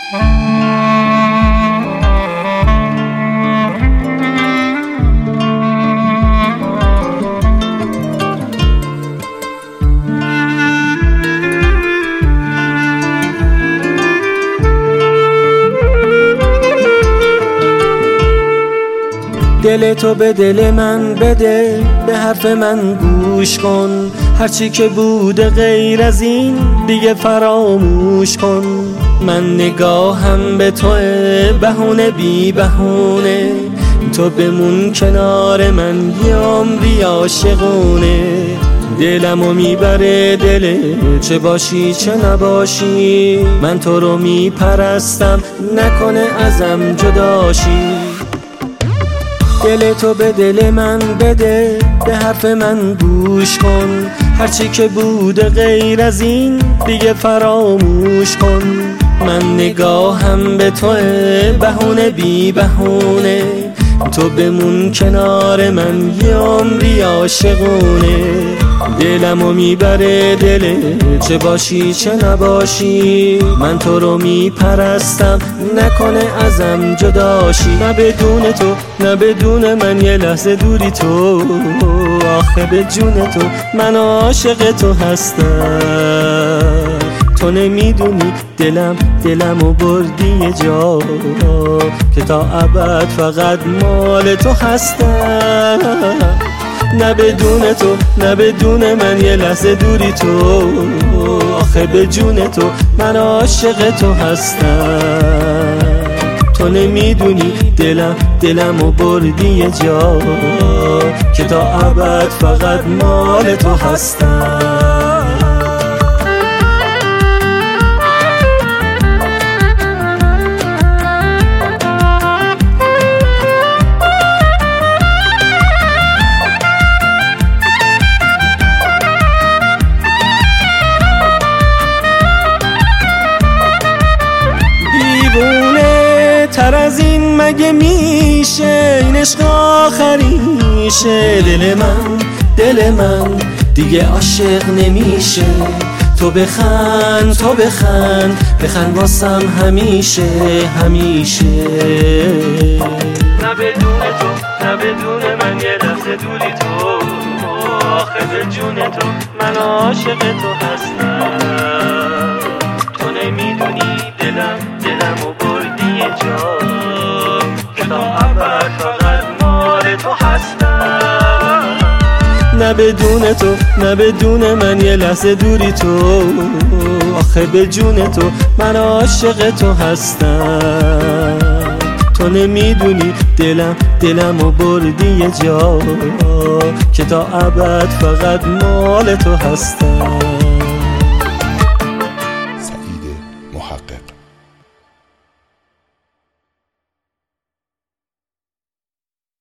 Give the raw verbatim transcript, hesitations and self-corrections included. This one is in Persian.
دل تو به دل من بده، به حرف من گوش کن، هرچی که بوده غیر از این دیگه فراموش کن. من نگاهم به توه، بهونه بی بهونه، تو بمون کنار من یه عمری عاشقونه. دلمو میبره دله، چه باشی چه نباشی، من تو رو میپرستم، نکنه ازم جداشی. دل تو به دل من بده، به حرف من گوش کن، هرچی که بوده غیر از این دیگه فراموش کن. من نگاهم به توه، بهونه بی بهونه، تو بمون کنار من یه عمری عاشقونه. دلمو میبره دله، چه باشی چه نباشی، من تو رو میپرستم، نکنه ازم جداشی. نه بدون تو نه بدون من یه لحظه دوری تو، آخه به جون تو من عاشق تو هستم. تو نمیدونی دلم دلمو بردی یه جا، که تا ابد فقط مال تو هستم. نه بدون تو نه بدون من یه لحظه دوری تو، آخه به جون تو من عاشق تو هستم. تو نمیدونی دلم دلمو بردی یه جا، که تا ابد فقط مال تو هستم. تر از این مگه میشه، این عشق آخریشه. دل من دل من دیگه عاشق نمیشه، تو بخند تو بخند بخند واسم همیشه همیشه. نه بدون تو نه بدون من یه لحظه دوری تو، آخه به جون تو من عاشق تو هستم. تو نمیدونی دلم دلمو بردی یه جا، که تا ابد فقط مال تو هستم. نه بدون تو نه بدون من یه لحظه دوری تو، آخه به جون تو من عاشق تو هستم. تو نمیدونی دلم دلمو بردی یه جا، که تا ابد فقط مال تو هستم.